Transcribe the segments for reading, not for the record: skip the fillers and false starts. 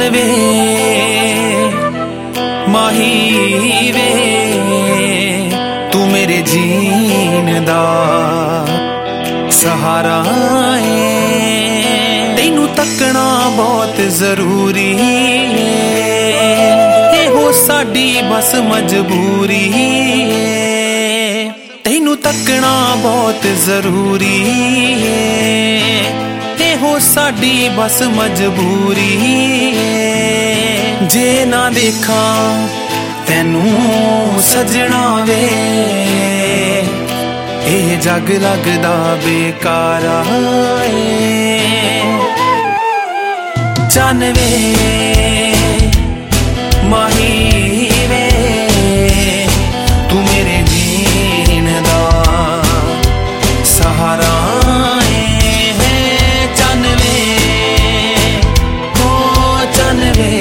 वे माही वे तू मेरे जीन दा सहारा है। तेनू तकना बहुत जरूरी है, हो साडी बस मजबूरी है। तेनू तकना बहुत जरूरी है, हो साडी बस मजबूरी है। जे ना देखा तैनू सजना वे ए जग लगदा बेकारा है। चन वे माही वे तू मेरे जीन दा सहारा है। चन वे हो चन वे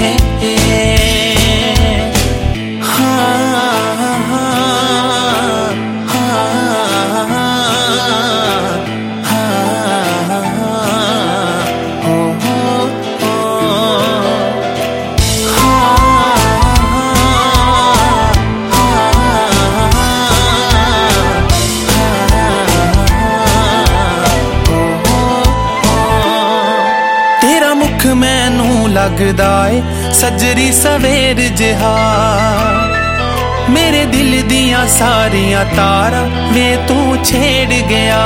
मैनू लगदा है सजरी सवेर जिहा, मेरे दिल दियां सारियां तारा वे तू छेड़ गया।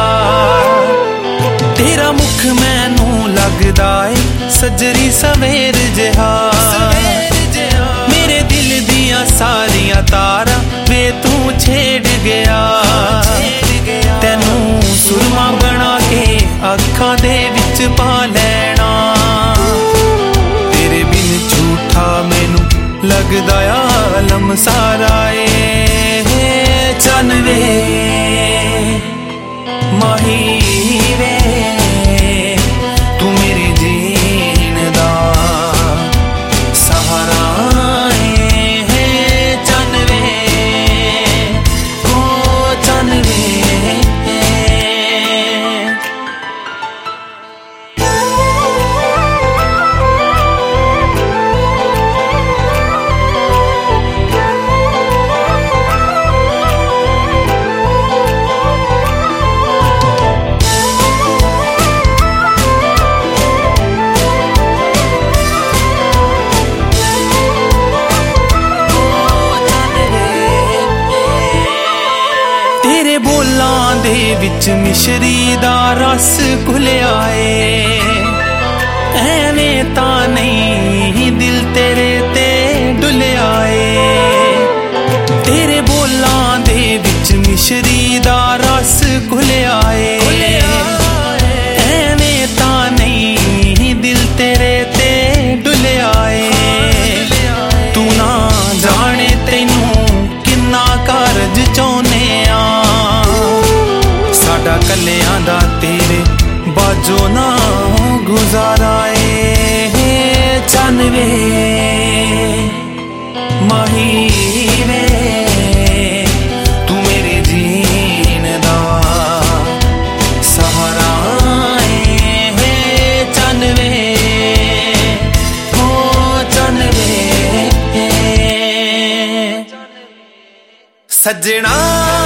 तेरा मुख मैनू लगदा है सजरी सवेर जिहा, मेरे दिल दियां सारियां तारा वे तू छेड़ गया। तैनू सुरमा बना के अखां दे विच पा लैना, मैनू लगदा आलम सारा ए। चन वे माही वे तू मेरे जीन दा सहारा है। चन वे ओ चन वे दे विच मिश्री दा रस घुलिया है। एवें तां नहीं दिल तेरे ते डुलिया है। तेरे बोलां दे विच मिश्री दा रस घुलिया है। एवें तां नहीं दिल तेरे ते डुलिया है। तू ना जाने तैनू किन्ना कारज चाहुंदे आ, साडा कलियां दा तेरे बाजो ना गुजारा है। चन वे माही वे तू मेरे जीन दा सहारा है। चन वे हो चन वे सजना।